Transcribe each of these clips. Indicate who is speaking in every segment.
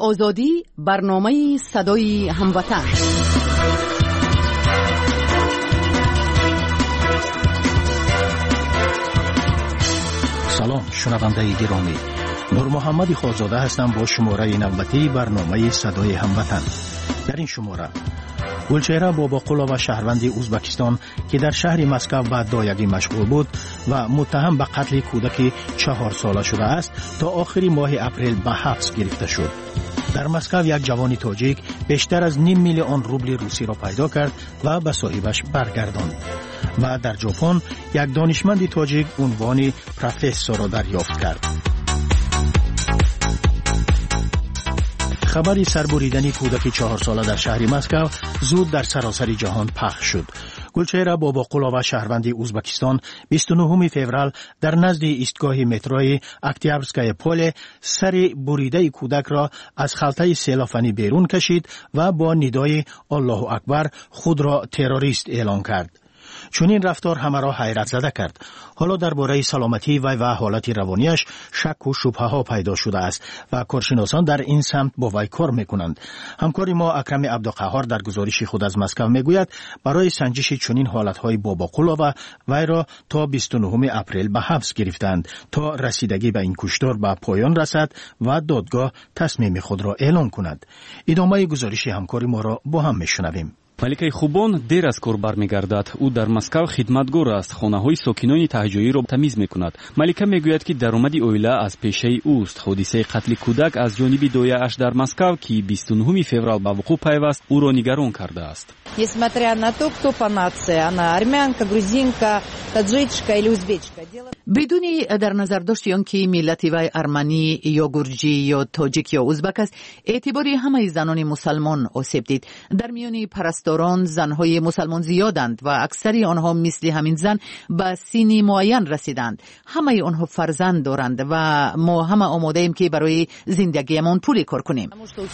Speaker 1: آزادی، برنامه صدای هموطن.
Speaker 2: سلام شنونده گرامی، نور محمد خازاده هستم با شماره نوبتی برنامه صدای هموطن. در این شماره گلچهره باباقولا و شهروند ازبکستان که در شهر مسکو به دایگی مشغول بود و متهم به قتل کودک 4 ساله شده است تا آخر ماه اپریل به حبس گرفته شد. در مسکو یک جوان تاجیک بیشتر از 500,000 روبل روسی را پیدا کرد و به صاحبش برگرداند. و در ژاپن یک دانشمند تاجیک عنوان پروفسور را دریافت کرد. خبری سربریدن کودک 4 ساله در شهر مسکو زود در سراسر جهان پخش شد. گلچهره باباقولا و شهروند ازبکستان 29 فوریه در نزد ایستگاه متروی اکتیابرسکای پل سر بریده کودک را از خلطه سیلافنی بیرون کشید و با ندای الله اکبر خود را تروریست اعلام کرد. چون این رفتار همه را حیرت زده کرد. حالا درباره سلامتی و حالت روانیش شک و شبهه ها پیدا شده است و کارشناسان در این سمت با وی کار میکنند. همکار ما اکرم عبدالقهار در گزارش خود از مسکو میگوید برای سنجش چنین حالتهای باباقولا و وی را تا 29 اپریل به حبس گرفتند تا رسیدگی به این کشتار به پایان رسد و دادگاه تصمیم خود را اعلام کند. ادامه گزارش همکار ما را با هم میشنویم.
Speaker 3: маликаи хубон дер аз кор бармегардад. ӯ дар маскав хидматгор аст. хонаҳои сокинони таҳҷоиро тамиз мекунад. малика мегӯяд ки даромади оила аз пешаи ӯст. ҳодисаи қатли кӯдак аз ҷониби дояаш дар маскав ки 29 феврал ба вуқӯъ пайваст ӯро нигарон кардааст.
Speaker 4: Несмотря на то, кто по нации, она армянка, грузинка, таджичка или узбечка.
Speaker 1: بدون در نظر داشتی آنکه ملت وی ارمنی یا گرجی یا تاجیک یا ازبک است، اعتباری همه زنان مسلمان آسیب دید. در میان پرستاران زنهای مسلمان زیادند و اکثری آنها مثل همین زن به سنی معین رسیدند. همه آنها فرزند دارند و ما همه آماده ایم که برای زندگیمان پولی کار کنیم.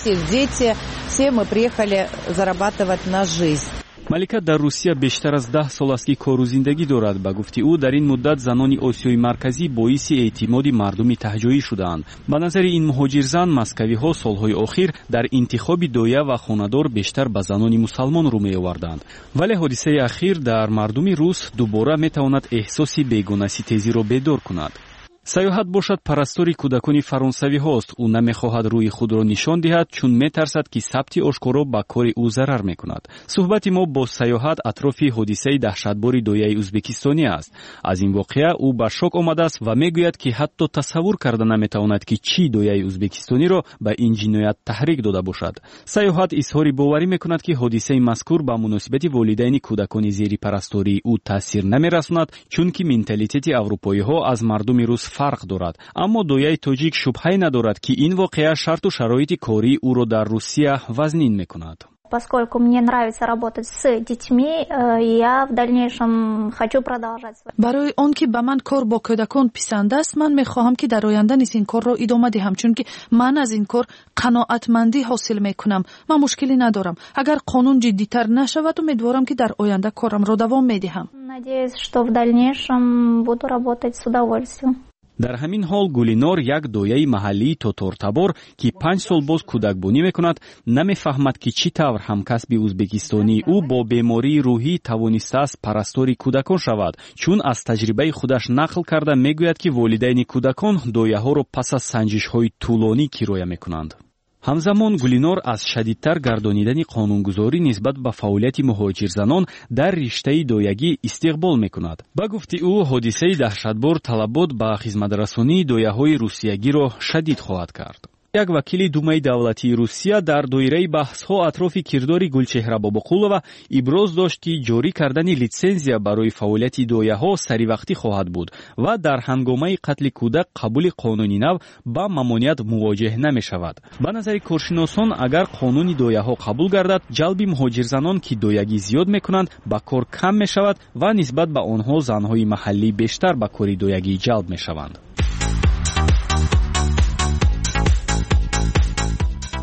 Speaker 3: малика дар русия бештар аз 10 сол аст ки кору зиндагӣ дорад. ба гуфти ӯ дар ин муддат занони осиёи марказӣ боиси эътимоди мардуми таҳҷоӣ шудаанд. ба назари ин муҳоҷирзан маскавиҳо солҳои охир дар интихоби доя ва хонадор бештар ба занони мусалмон рӯ меоварданд. вале ҳодисаи ахир дар мардуми рус дубора метавонад эҳсоси бегонаситезиро бедор кунад. саёҳат бошад парастори кӯдакони фаронсавиҳост. ӯ намехоҳад рӯи худро нишон диҳад, чун метарсад ки сабти ошкоро ба кори ӯ зарар мекунад. суҳбати мо бо саёҳат атрофи ҳодисаи таҳшатбори дояи ӯзбекистонӣ аст. аз ин воқеа ӯ ба шок омадааст ва мегӯяд ки ҳатто тасаввур карда наметавонад ки чӣ дояи ӯзбекистониро ба ин ҷиноят таҳрик дода бошад. саёҳат изҳори боварӣ мекунад ки ҳодисаи мазкур ба муносибати волидайни кӯдакони зери парастории ӯ таъсир намерасонад, чунки менталитети аврупоиҳо аз мардуми рус фарқ дорад. аммо дояи тоҷик шубҳае надорад ки ин воқеа шарту шароити кории ӯро дар Русия вазнин мекунад.
Speaker 5: Поскольку мне нравится работать с детьми, я в дальнейшем хочу продолжать.
Speaker 6: برای آن که به من کار با کودکان پسند است، من میخواهم که در آینده نیز این کار را ادامه دهم، چون که من از این کار قناعتمندی حاصل میکنم. من مشکلی ندارم. اگر قانون جدی‌تر نشود، امیدوارم که در آینده کارم را دوام میدهم.
Speaker 5: Надеюсь, что в дальнейшем буду работать с удовольствием.
Speaker 3: дар ҳамин ҳол Гулинор, як дояи маҳаллии тотортабор ки 5 сол боз кӯдакбонӣ мекунад, намефаҳмад ки чӣ тавр ҳамкасби ӯзбекистонии ӯ бо бемории рӯҳӣ тавонистааст парастори кӯдакон шавад. чун аз таҷрибаи худаш нақл карда мегӯяд ки волидайни кӯдакон дояҳоро пас аз санҷишҳои тӯлонӣ кироя мекунанд. ҳамзамон Гулинор аз шадидтар гардонидани қонунгузорӣ нисбат ба фаъолияти муҳоҷирзанон дар риштаи доягӣ истиқбол мекунад. ба гуфти ӯ ҳодисаи таҳшатбор талабот ба хизматрасонии дояҳои русиягиро шадид хоҳад кард. як вакили думаи давлатии Русия дар доираи баҳсҳо атрофи кирдори Гулчеҳра Бобоқулова иброз дошт ки ҷорӣ кардани литсензия барои фаъолияти дояҳо саривақтӣ хоҳад буд ва дар ҳангомаи қатли кӯдак қабули қонуни нав ба мамоният мувоҷеҳ намешавад. ба назари коршиносон, агар қонуни дояҳо қабул гардад, ҷалби муҳоҷирзанон ки доягӣ зиёд мекунанд ба кор кам мешавад ва нисбат ба онҳо занҳои маҳаллӣ бештар ба кори доягӣ ҷалб мешаванд.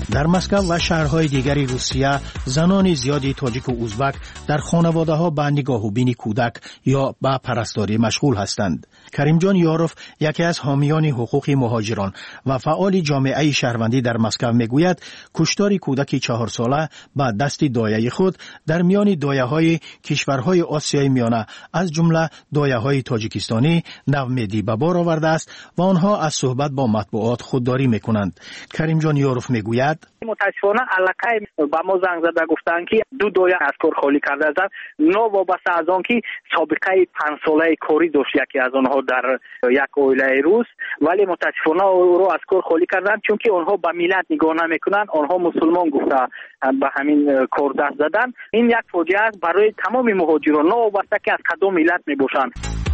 Speaker 2: در مسکو و شهرهای دیگری روسیه زنان زیادی تاجیک و ازبک در خانواده‌ها به نگاه و بین کودک یا به پرستاری مشغول هستند. کریم جان یاروف یکی از حامیان حقوق مهاجران و فعال جامعه شهروندی در مسکو میگوید کشتار کودک 4 ساله به دست دایه خود در میان دایه‌های کشورهای آسیای میانه از جمله دایه‌های تاجیکستانی نومیدی به بار آورده است و آنها از صحبت با مطبوعات خودداری میکنند. کریم جان یاروف میگوید
Speaker 7: متاسفانه علاقه با ما زنگ زده گفتند که 2 دایه از کار خالی کرده است. نوابسته از آن که سابقه 5 ساله کاری داشت یکی از آنها در یک اویله روس، ولی متاسفانه او رو از کار خالی کردند چون که آنها به ملت نگاه نمیکنند، آنها مسلمان گفته به همین کار دست زدن. این یک فاجعه است برای تمام مهاجران نوابسته که از کدام ملت میباشند.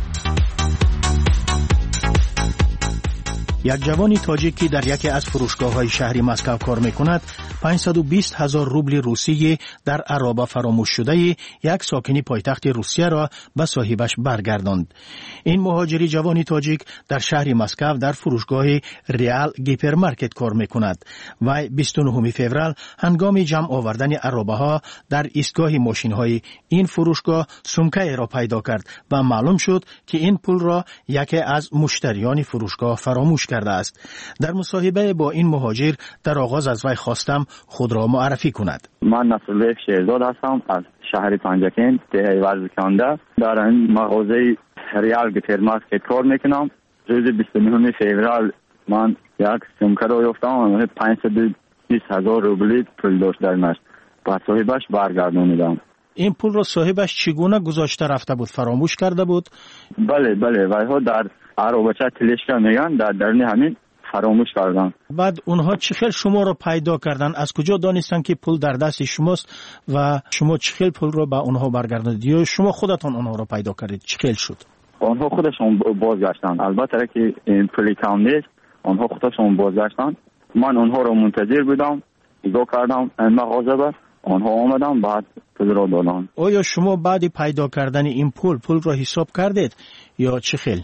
Speaker 2: یک جوان تاجیکی در یکی از فروشگاه‌های شهری مسکو کار می‌کند 520,000 روبل روسیه در عرابه فراموش شده یک ساکنی پایتخت روسیه را به صاحبش برگرداند. این مهاجری جوانی تاجیک در شهر مسکو در فروشگاه ریال گیپرمارکت کار می‌کند و 29 فوریه هنگام جمع آوردن عرابه‌ها در ایستگاه ماشین‌های این فروشگاه سمکه را پیدا کرد و معلوم شد که این پول را یکی از مشتریان فروشگاه فراموش کرده است. در مصاحبه با این مهاجر در آغاز از وی خواستم خود را معرفی کند.
Speaker 8: من نصرالله شیرزاد هستم از شهر پنجکین دهه ورزکنده. در این مغازه ریال گیپرمارکت کار میکنم. روز 29 فوریه من یک سمکه را یافتم 520,000 روبل پول داشت درش. با صاحبش برگردانیدم.
Speaker 2: این پول را صاحبش چگونه گذاشته رفته بود؟ فراموش کرده بود؟
Speaker 8: بله ویها در عربچه تلشکا میگن در درون همین فراموش کردن.
Speaker 2: بعد اونها چخیل شما را پیدا کردن؟ از کجا دانستن که پول در دست شماست و شما چخیل پول را به اونها برگرداندید یا شما خودتان اونها را پیدا کردید؟ چخیل شد؟
Speaker 8: آنها خودشون بازگشتن. البته که این پولی کم نیست، آنها خودشون بازگشتن. من اونها را منتظر بودم، نگاه کردم این مغازه با آنها آمدن بعد پول را دادن.
Speaker 2: آیا شما بعد پیدا کردن این پول را حساب کردید یا چخیل؟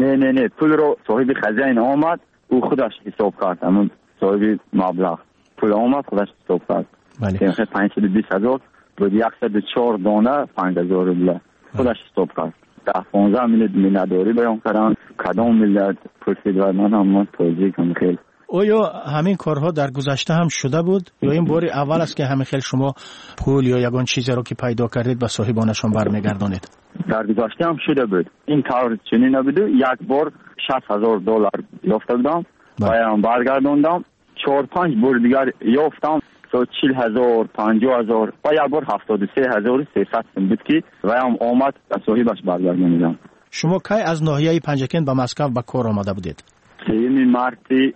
Speaker 8: نه پول رو صاحب خزانه آمد او خودش حساب کرد. همون صاحب مبلغ پول آمد خودش حساب کرد.
Speaker 2: بله.
Speaker 8: 520,000 بود 104 دانه 5,000 روبل خودش حساب کرد. 10-15 ملت مینداری بیان کردن کدام ملت پرسید و من هم توضیح کنم. خیلی
Speaker 2: آیا همین کارها در گذشته هم شده بود یا این بار اول است که همین خیلی شما پول یا یگان چیزی رو که پیدا کردید به صاحبانشان برمیگردانید؟
Speaker 8: در گذشته هم شده بود. این طور چنین نبود. یک بار 60,000 دلار یافته بودم و برگرداندم. 4-5 بار دیگر یافتم 40,000 50,000 و یک بار 73,300 بود که و هم آمد به صاحبش برگرداندم.
Speaker 2: شما کی از ناحیه پنجکین به مسکو به کار آمده بودید؟
Speaker 8: 3 مارس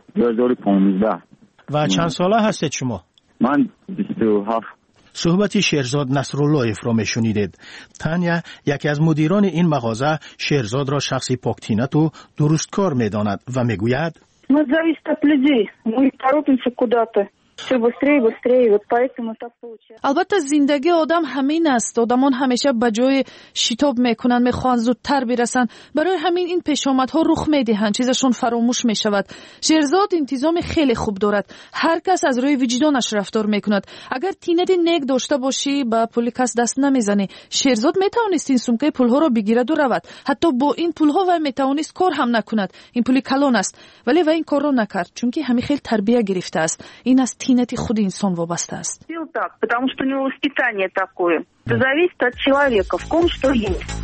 Speaker 8: 2015.
Speaker 2: و چند ساله هستید شما؟
Speaker 8: من 27.
Speaker 2: صحبت شیرزاد نصرالله را میشنیدید. تانیا یکی از مدیران این مغازه شیرزاد را شخصی پاکتینت و درستکار میداند و میگوید
Speaker 9: ما зависит от людей. Мы торопимся куда-то. все быстрее, вот поэтому так получается.
Speaker 6: البته زندگی آدم همین است. آدمان همیشه به جای شتاب میکنن، میخوان زودتر برسن. برای همین این پیشامدها رخ میدهند، چیزشون فراموش میشود. شیرزاد انتظام خیلی خوب دارد. هر کس از روی وجدانش رفتار میکند. اگر تینت نیک داشته باشی با پول کس دست نمیزنی. شیرزاد میتوانست این سمکه پولها را بگیرد و رود. حتی با این پولها و میتوانست کار هم نکند. این پول کلان است. ولی و این کار را نکرد چون که همین خیلی تربیت گرفته است. این از تینت خود انسان وابسته است.
Speaker 9: Так, потому что у него воспитание такое. Это зависит от человека, в ком что есть.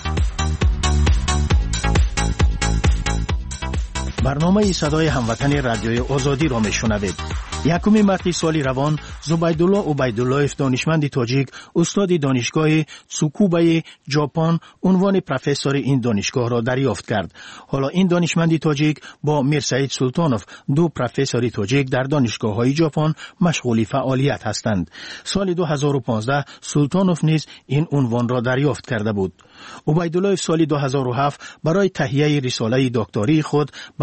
Speaker 2: برنامه صدای هموطن رادیوی آزادی را میشنوید. 1 مارس سال روان زبیدالله عبیداللهف دانشمند تاجیک استاد دانشگاه تسوکوبای ژاپن عنوان پروفسور این دانشگاه را دریافت کرد. حالا این دانشمند تاجیک با میرسعید سلطانوف دو پروفسور تاجیک در دانشگاه‌های ژاپن مشغول فعالیت هستند. سال 2015 سلطانوف نیز این عنوان را دریافت کرده بود. عبیدالله سال 2007 برای تهیه رساله دکتری خود به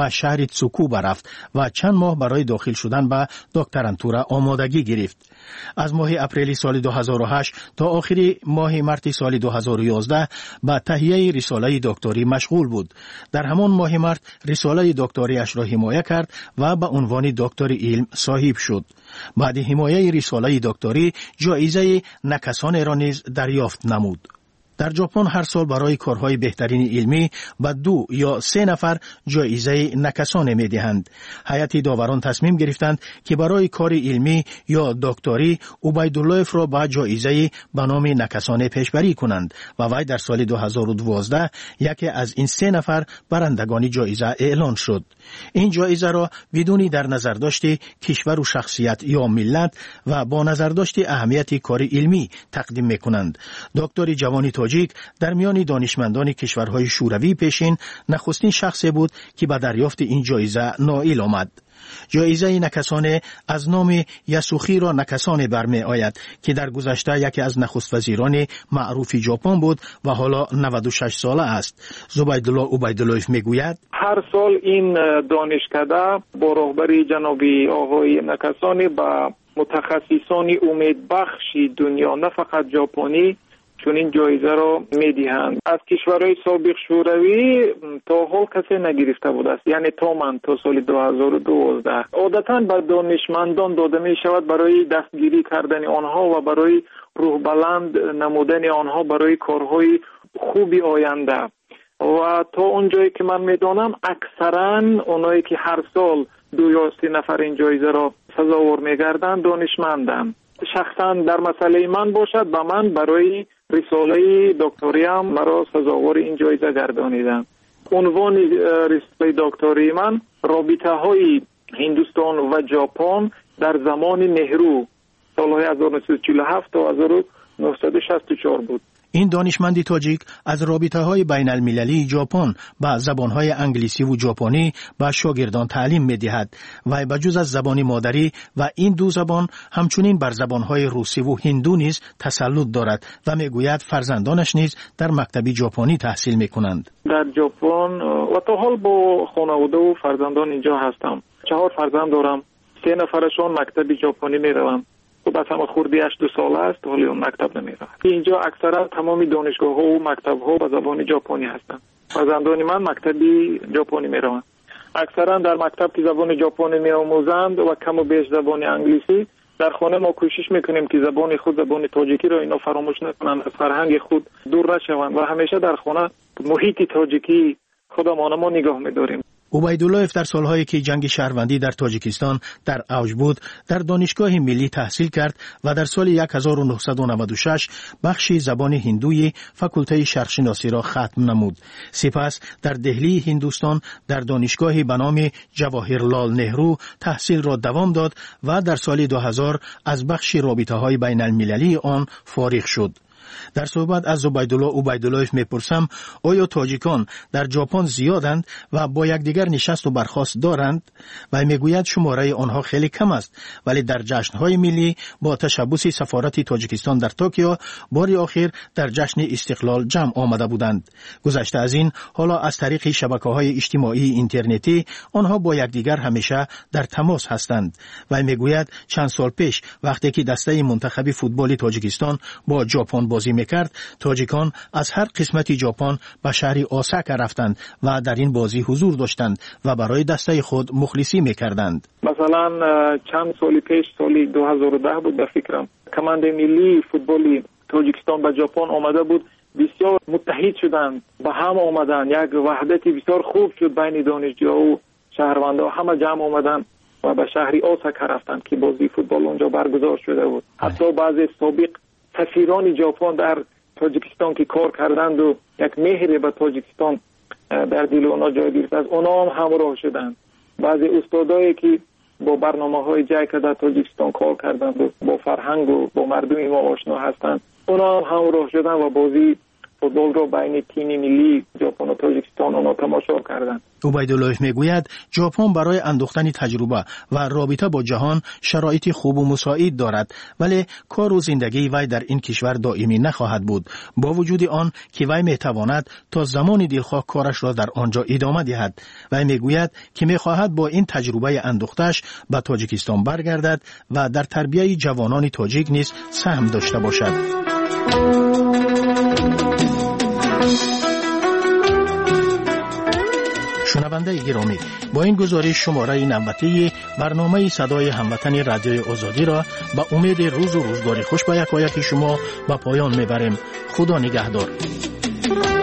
Speaker 2: به شهر تسوکوبا رفت و چند ماه برای داخل شدن به دکترانتورا آمادگی گرفت. از ماه اپریل سال 2008 تا آخر ماه مارس سال 2011 به تهیه رساله دکتری مشغول بود. در همان ماه مارس رساله دکتریش را حمایت کرد و به عنوان دکتر علم صاحب شد. بعد حمایت رساله دکتری جایزه نکسان را نیز دریافت نمود. در ژاپن هر سال برای کارهای بهترین علمی به 2 یا 3 نفر جایزه نکسان می دهند. هیئت داوران تصمیم گرفتند که برای کار علمی یا دکتری عبیداللهف را به جایزه به نام نکسان پیشبری کنند و وی در سال 2012 یکی از این 3 نفر برندگان جایزه اعلان شد. این جایزه را بدون در نظر داشت کشور و شخصیت یا ملت و با نظر داشت اهمیت کار علمی تقدیم می کنند. دکتر جوانی تاجیک در میان دانشمندان کشورهای شوروی پیشین نخستین شخصی بود که به دریافت این جایزه نائل آمد. جایزه نکسان از نام یاسوخیرو نکسان برمی آید که در گذشته یکی از نخست وزیران معروف ژاپن بود و حالا 96 ساله است. زبیدالله عبیداللهف میگوید
Speaker 10: هر سال این دانشکده با رهبری جنابی آقای نکسانی با متخصصان امیدبخش دنیا نه فقط ژاپنی چون این جایزه را میدهند. از کشورهای سابق شوروی تا حال کسی نگرفته بود است، یعنی تا من تا سال 2012. عادتا به دانشمندان داده می شود برای دستگیری کردن آنها و برای روح بلند نمودن آنها برای کارهای خوبی آینده. و تا اونجایی که من میدانم اکثرا اونایی که هر سال 2 یا 3 نفر این جایزه را سزاوار میگردند دانشمندند. شخصا در مسئله من باشد به من برای رساله دکتریم مرا سزاوار این جایزه گردانیدند. عنوان رساله دکتری من رابطه های هندوستان و ژاپن در زمان نهرو سالهای 1947 تا 1964 بود.
Speaker 2: این دانشمند تاجیک از رابطه‌های بین‌المللی ژاپن با زبان‌های انگلیسی و ژاپنی به شاگردان تعلیم می‌دهد و بجز از زبان مادری و این 2 زبان همچنین بر زبان‌های روسی و هندو نیز تسلط دارد و می‌گوید فرزندانش نیز در مکتب ژاپنی تحصیل می‌کنند.
Speaker 10: در ژاپن و تا حال با خانواده و فرزندان اینجا هستم. 4 فرزند دارم. 3 نفرشون مکتب ژاپنی می‌روند. خب از همه خوردی 8 ساله است ولی اون مکتب نمیره. اینجا اکثرا تمامی دانشگاه ها و مکتب ها به زبان ژاپنی هستند. فرزندان من مکتبی ژاپنی میروند. اکثرا در مکتب که زبان ژاپنی میآموزند و کم و بیش زبان انگلیسی. در خانه ما کوشش میکنیم که زبان خود زبان تاجیکی را اینا فراموش نکنند، از فرهنگ خود دور نشوند و همیشه در خانه محیط تاجیکی خودمان ما نگاه می‌داریم.
Speaker 2: عبیداللهف در سالهایی که جنگ شهروندی در تاجیکستان در اوج بود در دانشگاه ملی تحصیل کرد و در سال 1996 بخش زبان هندوی فاکولته شرقشناسی را ختم نمود. سپس در دهلی هندوستان در دانشگاهی به نام جواهرلال نهرو تحصیل را دوام داد و در سال 2000 از بخش رابطه‌های بین‌المللی آن فارغ شد. در صحبت از زبیدالله عبیداللهف میپرسم آیا تاجیکان در ژاپن زیادند و با یکدیگر نشست و برخاست دارند؟ و میگوید شماره آنها خیلی کم است ولی در جشن‌های ملی با تشبث سفارت تاجیکستان در توکیو بار آخر در جشن استقلال جمع آمده بودند. گذشته از این حالا از طریق شبکه‌های اجتماعی اینترنتی آنها با یکدیگر همیشه در تماس هستند. و میگوید چند سال پیش وقتی که دسته منتخب فوتبال تاجیکستان با ژاپن بازی میکرد تاجیکان از هر قسمت ژاپن به شهر اوساکا رفتند و در این بازی حضور داشتند و برای دسته خود مخلصی میکردند.
Speaker 10: مثلا چند سال پیش سال 2010 بود در فکرم کماند ملی فوتبال تاجیکستان به ژاپن آمده بود، بسیار متحد شدند به هم آمدن، یک وحدت بسیار خوب شد بین دانشجوها و شهروندان، همه جمع آمدن و به شهر اوساکا رفتند که بازی فوتبال اونجا برگزار شده بود. حتی بعضی سابق سفیران ژاپن در تاجیکستان که کار کردند و یک مهر به تاجیکستان در دل اونا جای گرفت از اونا هم همراه شدند. بعضی استادایی که با برنامه‌های جایکا در تاجیکستان کار کردند و با فرهنگ و با مردم ما آشنا هستند اونا هم همراه شدند و بازی فوتبال رو بین تیم ملی ژاپن و تاجیکستان اونا تماشا کردند.
Speaker 2: عبیدالله میگوید ژاپن برای اندوختن تجربه و رابطه با جهان شرایط خوب و مساعد دارد، ولی کار و زندگی وی در این کشور دائمی نخواهد بود، با وجود آن که وی میتواند تا زمان دلخواه کارش را در آنجا ادامه دهد. وی میگوید که میخواهد با این تجربه اندوختش به تاجیکستان برگردد و در تربیت جوانان تاجیک نیز سهم داشته باشد. شنونده گرامی، با این گزارش شماره نوبتی برنامه صدای هموطن رادیوی آزادی را به امید روز و روزگار خوش به یکایک شما به پایان میبریم. خدا نگهدار.